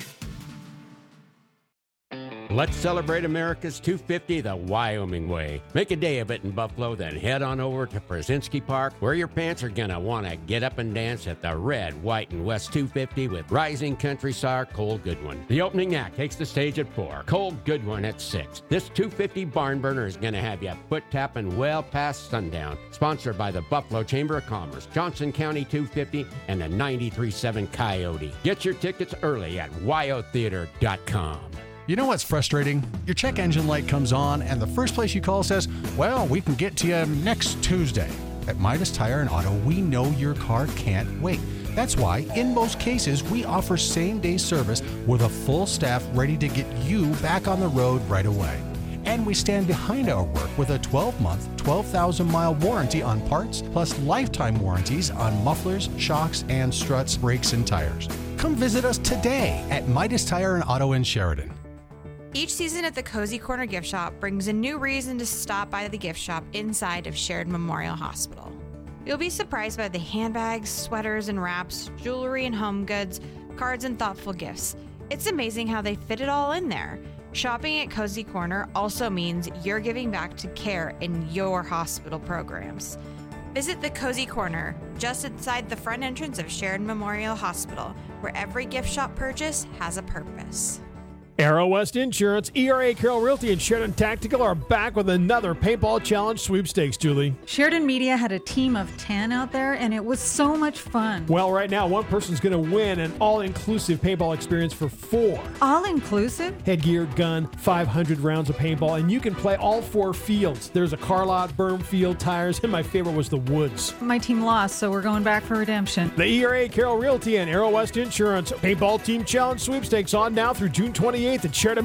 T: Let's celebrate America's 250 the Wyoming way. Make a day of it in Buffalo, then head on over to Przinski Park, where your pants are going to want to get up and dance at the Red, White, and West 250 with rising country star Cole Goodwin. The opening act takes the stage at 4, Cole Goodwin at 6. This 250 barn burner is going to have you foot tapping well past sundown. Sponsored by the Buffalo Chamber of Commerce, Johnson County 250, and the 93.7 Coyote. Get your tickets early at wyotheater.com.
M: You know what's frustrating? Your check engine light comes on, and the first place you call says, well, we can get to you next Tuesday. At Midas Tire and Auto, we know your car can't wait. That's why, in most cases, we offer same-day service with a full staff ready to get you back on the road right away. And we stand behind our work with a 12-month, 12,000-mile warranty on parts, plus lifetime warranties on mufflers, shocks, and struts, brakes, and tires. Come visit us today at Midas Tire and Auto in Sheridan.
L: Each season at the Cozy Corner Gift Shop brings a new reason to stop by the gift shop inside of Sheridan Memorial Hospital. You'll be surprised by the handbags, sweaters and wraps, jewelry and home goods, cards and thoughtful gifts. It's amazing how they fit it all in there. Shopping at Cozy Corner also means you're giving back to care in your hospital programs. Visit the Cozy Corner, just inside the front entrance of Sheridan Memorial Hospital, where every gift shop purchase has a purpose.
I: Arrow West Insurance, ERA Carroll Realty, and Sheridan Tactical are back with another Paintball Challenge sweepstakes, Julie.
U: Sheridan Media had a team of 10 out there, and it was so much fun.
I: Well, right now, one person's going to win an all-inclusive paintball experience for 4.
U: All-inclusive?
I: Headgear, gun, 500 rounds of paintball, and you can play all 4 fields. There's a car lot, berm field, tires, and my favorite was the woods.
U: My team lost, so we're going back for redemption.
I: The ERA Carroll Realty and Arrow West Insurance Paintball Team Challenge sweepstakes on now through June 28th at Sheridan